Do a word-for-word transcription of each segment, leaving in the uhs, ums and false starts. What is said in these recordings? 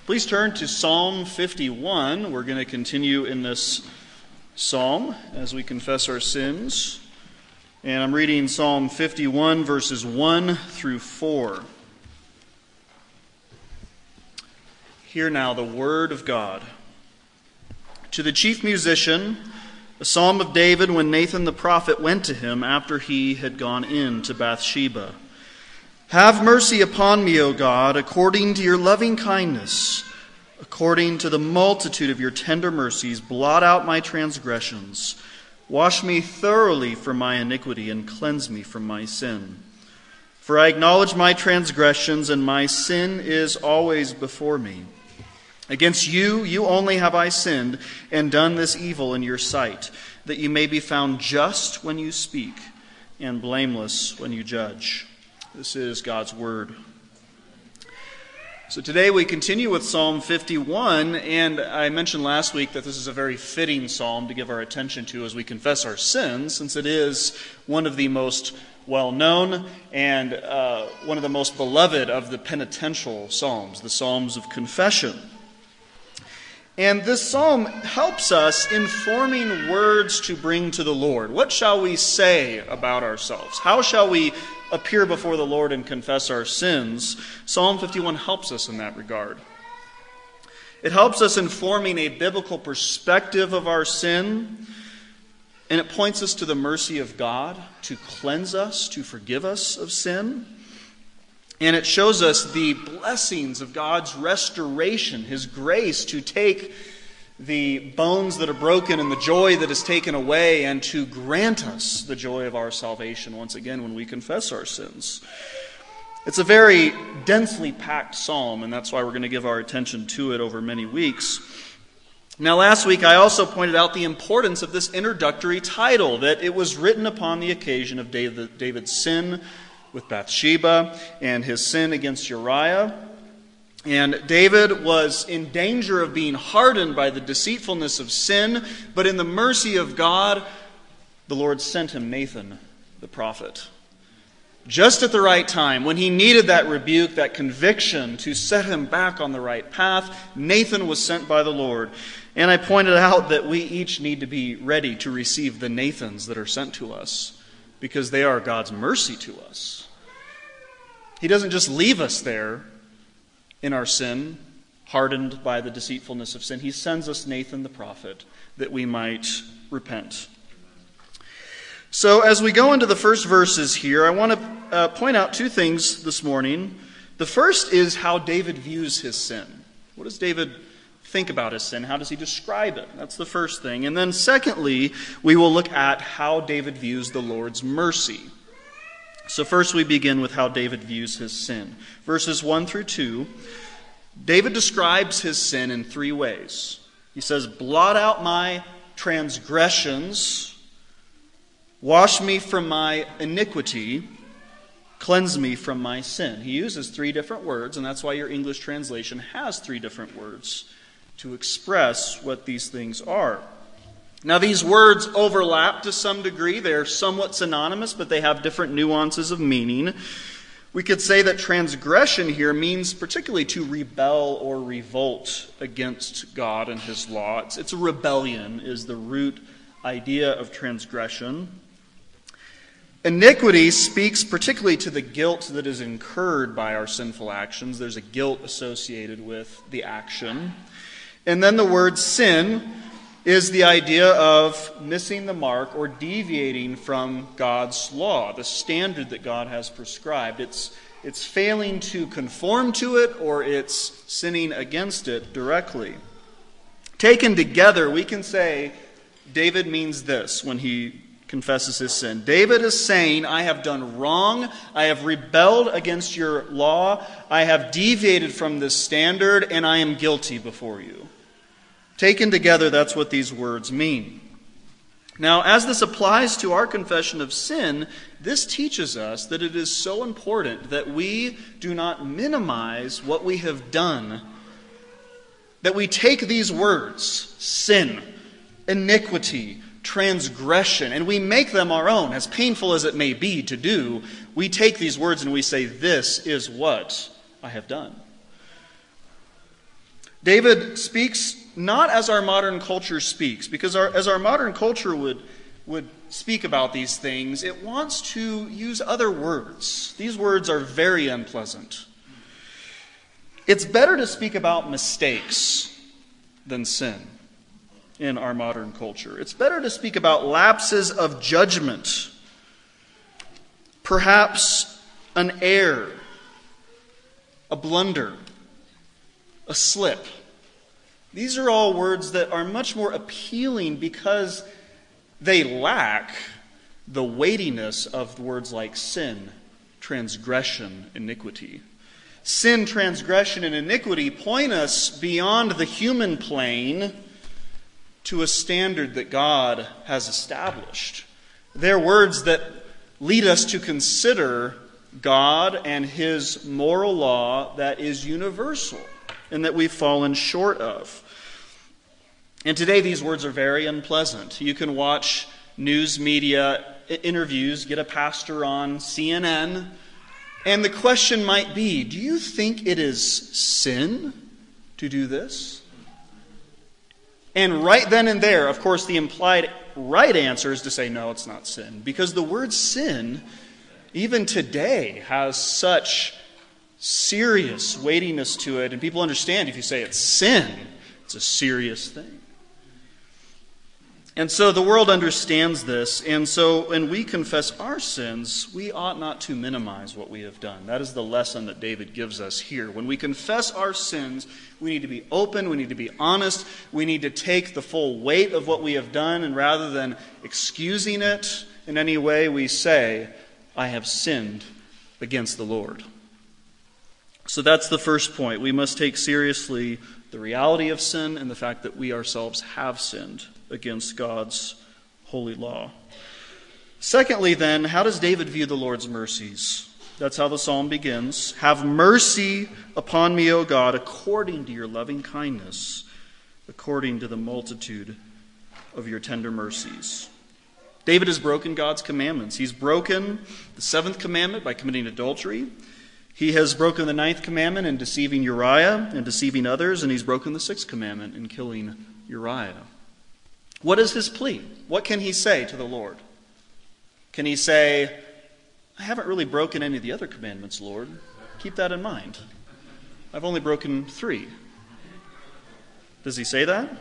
Please turn to Psalm fifty-one. We're going to continue in this psalm as we confess our sins. And I'm reading Psalm fifty-one, verses one through four. Hear now the word of God. To the chief musician, a psalm of David when Nathan the prophet went to him after he had gone in to Bathsheba. Have mercy upon me, O God, according to your loving kindness. According to the multitude of your tender mercies, blot out my transgressions. Wash me thoroughly from my iniquity and cleanse me from my sin. For I acknowledge my transgressions, and my sin is always before me. Against you, you only have I sinned and done this evil in your sight, that you may be found just when you speak and blameless when you judge. This is God's word. So today we continue with Psalm fifty-one, and I mentioned last week that this is a very fitting psalm to give our attention to as we confess our sins, since it is one of the most well-known and uh, one of the most beloved of the penitential psalms, the Psalms of Confession. And this psalm helps us in forming words to bring to the Lord. What shall we say about ourselves? How shall we appear before the Lord and confess our sins? Psalm fifty-one helps us in that regard. It helps us in forming a biblical perspective of our sin, and it points us to the mercy of God to cleanse us, to forgive us of sin. And it shows us the blessings of God's restoration, His grace to take the bones that are broken and the joy that is taken away and to grant us the joy of our salvation once again when we confess our sins. It's a very densely packed psalm, and that's why we're going to give our attention to it over many weeks. Now, last week I also pointed out the importance of this introductory title, that it was written upon the occasion of David, David's sin with Bathsheba and his sin against Uriah. And David was in danger of being hardened by the deceitfulness of sin, but in the mercy of God, the Lord sent him Nathan, the prophet. Just at the right time, when he needed that rebuke, that conviction to set him back on the right path, Nathan was sent by the Lord. And I pointed out that we each need to be ready to receive the Nathans that are sent to us, because they are God's mercy to us. He doesn't just leave us there in our sin, hardened by the deceitfulness of sin. He sends us Nathan the prophet that we might repent. So as we go into the first verses here, I want to uh, point out two things this morning. The first is how David views his sin. What does David think about his sin? How does he describe it? That's the first thing. And then secondly, we will look at how David views the Lord's mercy. So first we begin with how David views his sin. Verses one through two, David describes his sin in three ways. He says, blot out my transgressions, wash me from my iniquity, cleanse me from my sin. He uses three different words, and that's why your English translation has three different words to express what these things are. Now, these words overlap to some degree. They are somewhat synonymous, but they have different nuances of meaning. We could say that transgression here means particularly to rebel or revolt against God and His law. It's, it's a rebellion is the root idea of transgression. Iniquity speaks particularly to the guilt that is incurred by our sinful actions. There's a guilt associated with the action. And then the word sin is the idea of missing the mark or deviating from God's law, the standard that God has prescribed. It's, it's failing to conform to it, or it's sinning against it directly. Taken together, we can say David means this when he confesses his sin. David is saying, I have done wrong, I have rebelled against your law, I have deviated from this standard, and I am guilty before you. Taken together, that's what these words mean. Now, as this applies to our confession of sin, this teaches us that it is so important that we do not minimize what we have done. That we take these words, sin, iniquity, transgression, and we make them our own, as painful as it may be to do. We take these words and we say, this is what I have done. David speaks not as our modern culture speaks, because our, as our modern culture would, would speak about these things, it wants to use other words. These words are very unpleasant. It's better to speak about mistakes than sin in our modern culture. It's better to speak about lapses of judgment, perhaps an error, a blunder, a slip. These are all words that are much more appealing because they lack the weightiness of words like sin, transgression, iniquity. Sin, transgression, and iniquity point us beyond the human plane to a standard that God has established. They're words that lead us to consider God and His moral law that is universal and that we've fallen short of. And today these words are very unpleasant. You can watch news media interviews, get a pastor on C N N, and the question might be, do you think it is sin to do this? And right then and there, of course, the implied right answer is to say, no, it's not sin. Because the word sin, even today, has such serious weightiness to it. And people understand if you say it's sin, it's a serious thing. And so the world understands this, and so when we confess our sins, we ought not to minimize what we have done. That is the lesson that David gives us here. When we confess our sins, we need to be open, we need to be honest, we need to take the full weight of what we have done, and rather than excusing it in any way, we say, I have sinned against the Lord. So that's the first point. We must take seriously the reality of sin and the fact that we ourselves have sinned against God's holy law. Secondly, then, how does David view the Lord's mercies? That's how the psalm begins. Have mercy upon me, O God, according to your loving kindness, according to the multitude of your tender mercies. David has broken God's commandments. He's broken the seventh commandment by committing adultery. He has broken the ninth commandment in deceiving Uriah and deceiving others, and he's broken the sixth commandment in killing Uriah. What is his plea? What can he say to the Lord? Can he say, I haven't really broken any of the other commandments, Lord. Keep that in mind. I've only broken three. Does he say that?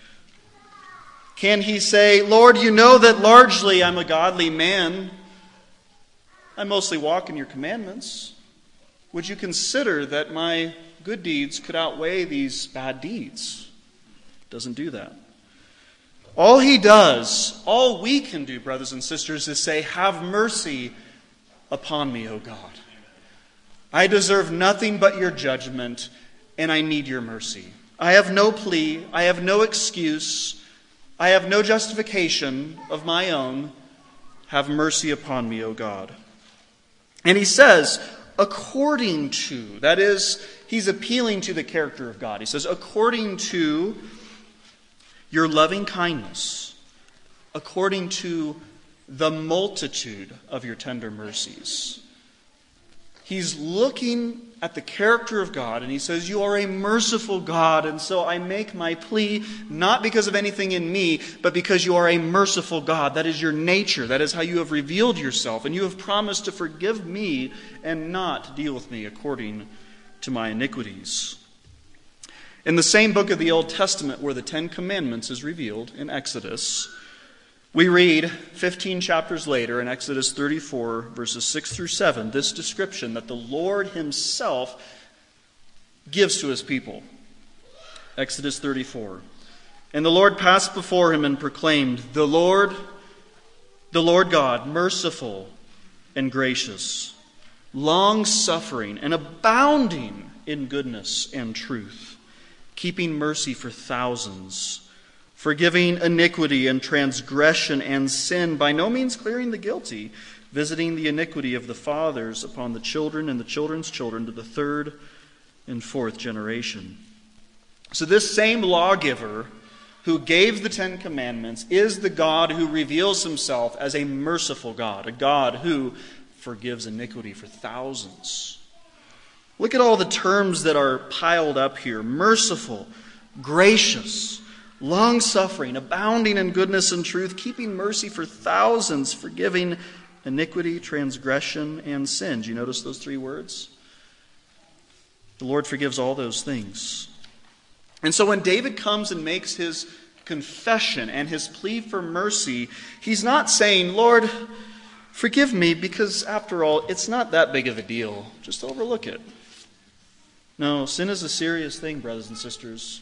Can he say, Lord, you know that largely I'm a godly man. I mostly walk in your commandments. Would you consider that my good deeds could outweigh these bad deeds? Doesn't do that. All he does, all we can do, brothers and sisters, is say, have mercy upon me, O God. I deserve nothing but your judgment, and I need your mercy. I have no plea, I have no excuse, I have no justification of my own. Have mercy upon me, O God. And he says, according to, that is, he's appealing to the character of God. He says, according to your loving kindness, according to the multitude of your tender mercies. He's looking at the character of God, and he says, you are a merciful God, and so I make my plea not because of anything in me, but because you are a merciful God. That is your nature. That is how you have revealed yourself, and you have promised to forgive me and not deal with me according to my iniquities. In the same book of the Old Testament where the Ten Commandments is revealed in Exodus, we read fifteen chapters later in Exodus thirty-four, verses six through seven, this description that the Lord himself gives to his people. Exodus thirty-four. And the Lord passed before him and proclaimed, The Lord, the Lord God, merciful and gracious, long-suffering and abounding in goodness and truth, keeping mercy for thousands, forgiving iniquity and transgression and sin, by no means clearing the guilty, visiting the iniquity of the fathers upon the children and the children's children to the third and fourth generation. So this same lawgiver who gave the Ten Commandments is the God who reveals himself as a merciful God, a God who forgives iniquity for thousands. Look at all the terms that are piled up here. Merciful, gracious, long-suffering, abounding in goodness and truth, keeping mercy for thousands, forgiving iniquity, transgression, and sin. Do you notice those three words? The Lord forgives all those things. And so when David comes and makes his confession and his plea for mercy, he's not saying, Lord, forgive me, because after all, it's not that big of a deal. Just overlook it. No, sin is a serious thing, brothers and sisters.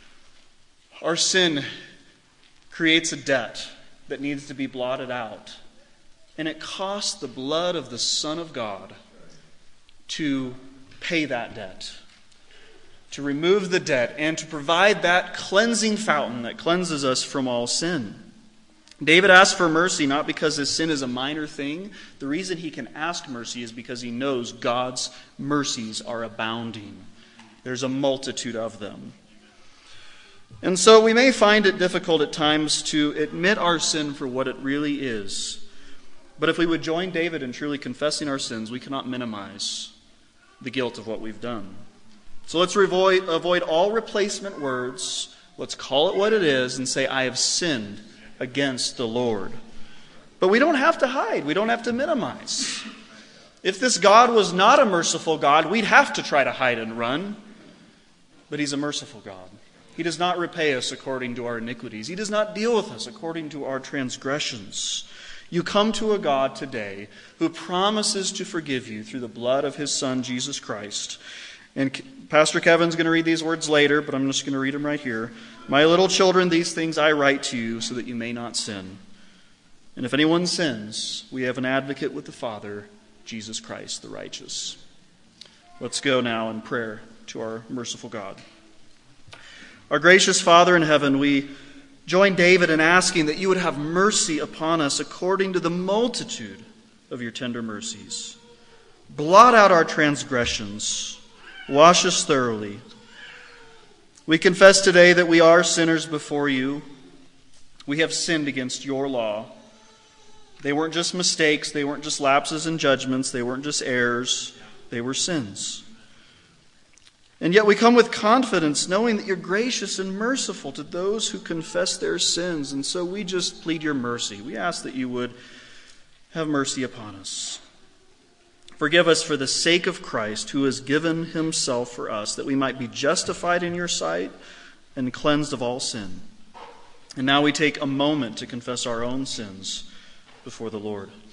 Our sin creates a debt that needs to be blotted out. And it costs the blood of the Son of God to pay that debt, to remove the debt, and to provide that cleansing fountain that cleanses us from all sin. David asks for mercy not because his sin is a minor thing. The reason he can ask mercy is because he knows God's mercies are abounding. There's a multitude of them. And so we may find it difficult at times to admit our sin for what it really is. But if we would join David in truly confessing our sins, we cannot minimize the guilt of what we've done. So let's avoid, avoid all replacement words. Let's call it what it is and say, I have sinned against the Lord. But we don't have to hide. We don't have to minimize. If this God was not a merciful God, we'd have to try to hide and run. But he's a merciful God. He does not repay us according to our iniquities. He does not deal with us according to our transgressions. You come to a God today who promises to forgive you through the blood of his Son, Jesus Christ. And Pastor Kevin's going to read these words later, but I'm just going to read them right here. My little children, these things I write to you so that you may not sin. And if anyone sins, we have an advocate with the Father, Jesus Christ the righteous. Let's go now in prayer to our merciful God. Our gracious Father in heaven, we join David in asking that you would have mercy upon us according to the multitude of your tender mercies. Blot out our transgressions. Wash us thoroughly. We confess today that we are sinners before you. We have sinned against your law. They weren't just mistakes. They weren't just lapses in judgments. They weren't just errors. They were sins. And yet we come with confidence, knowing that you're gracious and merciful to those who confess their sins. And so we just plead your mercy. We ask that you would have mercy upon us. Forgive us for the sake of Christ, who has given himself for us, that we might be justified in your sight and cleansed of all sin. And now we take a moment to confess our own sins before the Lord.